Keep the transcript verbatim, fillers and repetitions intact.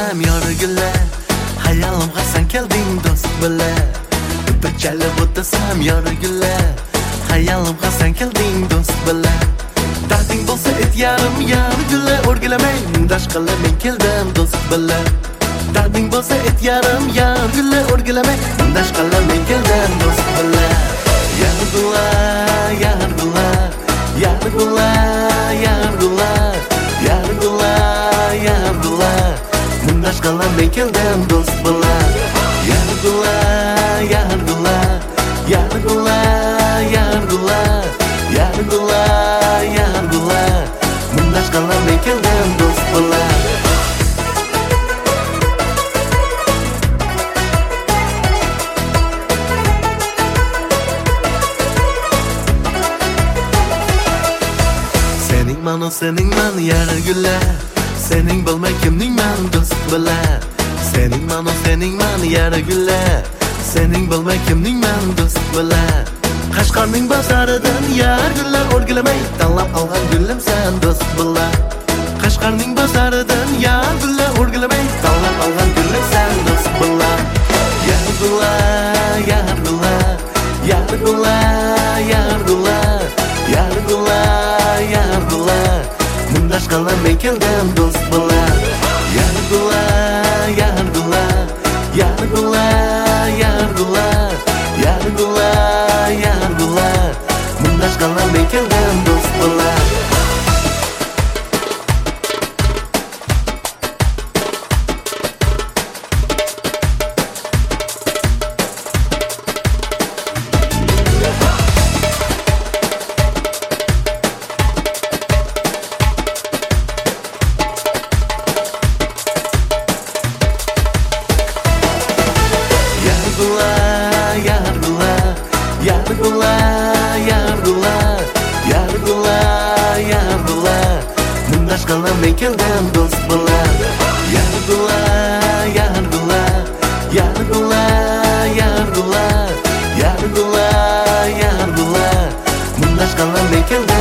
desam yorug'ila, hayolimga sen kelding do'st bila. Bir chalib o'tasam yorug'ila, hayolimga sen kelding do'st bila. Darding bo'lsa et yarim yorug'ila, o'rgilamay mundash qilib men keldim do'st bila. Darding bo'lsa et yarim yorug'ila, o'rgilamay mundash qilib men keldim do'st bila. Yorug'ila, yorug'ila, yorug'ila, yorug'ila, yorug'ila, yorug'ila, mundash qilib men keldim do'st bila. Yorug'ila, yorug'ila, yorug'ila, yorug'ila, yorug'ila, yorug'ila, mundash qilib men keldim do'st bila. Sening man o sening man yorug'ila, sening bilmay kimning man do'st bila. Sening man o sening man yorug'ila, sening bilmay kimning man do'st bila. Qashqarning bozoridan yorug'ila, o'rgilamay tanlab olgan gulim sen do'st bila. Qashqarning bozoridan yorug'ila, o'rgilamay tanlab olgan gulim sen do'st bila. Yorug'ila, yorug'ila, yorug'ila, yorug'ila, yorug'ila, yorug'ila, mundash qilib men keldim do'st bila. Yorug'ila, yorug'ila, yorug'ila, yorug'ila, yorug'ila, yorug'ila, mundash qilib men keldim do'st bila. Yorug'ila, yorug'ila, yorug'ila, yorug'ila, yorug'ila, mundash qilib men keldim do'st bila. Yorug'ila, yorug'ila, yorug'ila, yorug'ila, yorug'ila, yorug'ila, mundash qilib men keldim